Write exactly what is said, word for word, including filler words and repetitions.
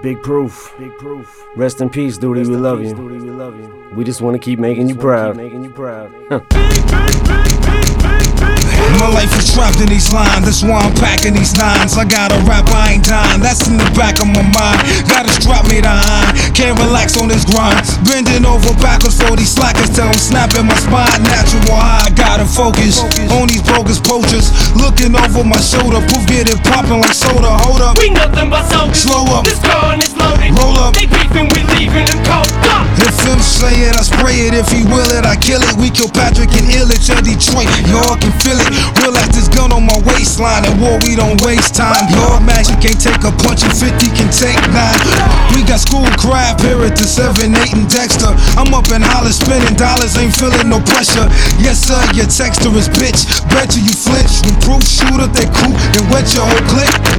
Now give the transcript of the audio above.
Big proof. Big proof. Rest in peace, Duty. We love you. Duty, we love you. We just want to keep making you proud. Making you proud. My life is trapped in these lines, that's why I'm packing these nines. I gotta rap, I ain't dying, that's in the back of my mind. Gotta strap me to iron, can't relax on this grind. Bending over backwards for these slackers till I'm snapping my spine. Natural high, gotta focus on these bogus poachers. Looking over my shoulder, poof, get it popping like soda. Hold up, we nothing but soldiers. Slow up, this gun is loaded. Roll up, they beefing, we leaving them cold. Stop. If him say it, I spray it. If he will it, I kill it. We kill Patrick and Illich at Detroit, y'all can feel it. Realize this gun on my waistline. At war, we don't waste time. Your magic can't take a punch, and fifty can take nine. We got school crab here at the seven, eight and Dexter. I'm up in Hollis spending dollars, ain't feeling no pressure. Yes sir, your texter is bitch. Bet you you flinch. When proof shooter, they cool and wet your whole clip.